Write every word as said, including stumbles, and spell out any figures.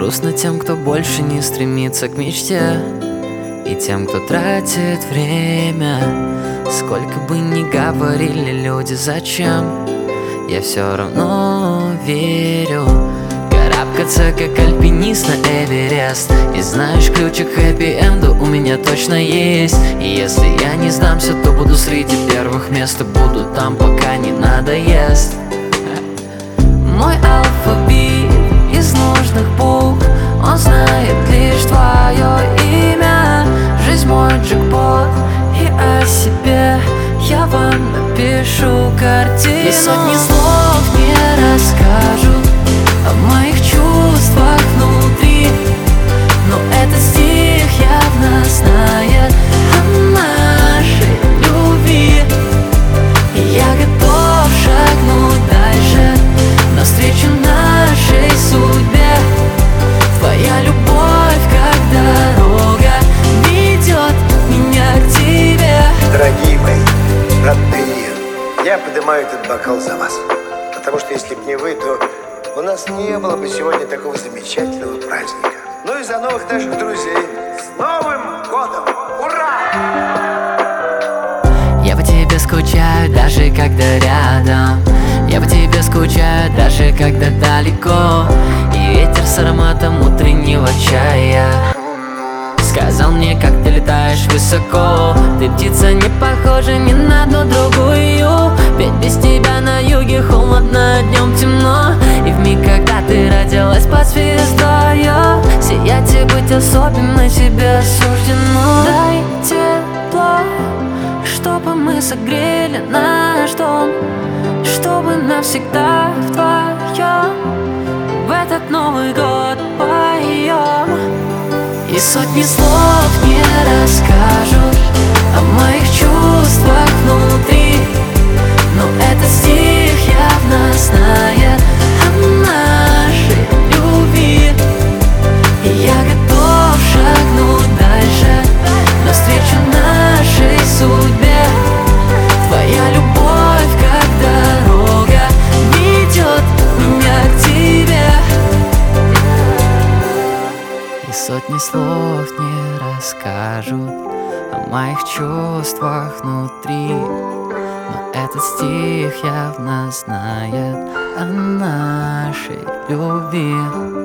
Грустно тем, кто больше не стремится к мечте, и тем, кто тратит время. Сколько бы ни говорили люди зачем, я все равно верю. Карабкаться как альпинист на Эверест. И знаешь, ключик к хэппи-энду у меня точно есть. И если я не сдамся, то буду среди первых мест, и буду там, пока не надоест. Мой алфавит из нужных букв, он знает лишь твое имя. Жизнь мой джекпот, и о себе я вам напишу картину. И сотни слов не расскажу о моих чувствах внутри, но этот стих явно знает о нашей любви. И я готов шагнуть дальше, навстречу нашей судьбе. Твоя любовь, как дорога, ведет меня к тебе. Дорогие мои, родные, я поднимаю этот бокал за вас, потому что если б не вы, то у нас не было бы сегодня такого замечательного праздника. Ну и за новых наших друзей. С Новым годом! Ура! Я по тебе скучаю, даже когда рядом. Я по тебе скучаю, даже когда далеко. И ветер с ароматом утреннего чая сказал мне, как ты летаешь высоко. Ты птица, не похожа ни на одну другую. Ведь без тебя на юге холодно, днем темно. И в миг, когда ты родилась под звездою, сиять и быть особенной тебе суждено. Дай тепло, чтобы мы согрели наш дом, чтобы навсегда вдвоем в этот Новый год поем. И сотни слов не расскажут о моих чувствах внутри, но этот стих явно знает о нашей любви. И я готов шагнуть дальше, навстречу нашей судьбе. Твоя любовь, как дорога, ведет меня к тебе. И сотни слов не расскажут о моих чувствах внутри, но этот стих явно знает о нашей любви.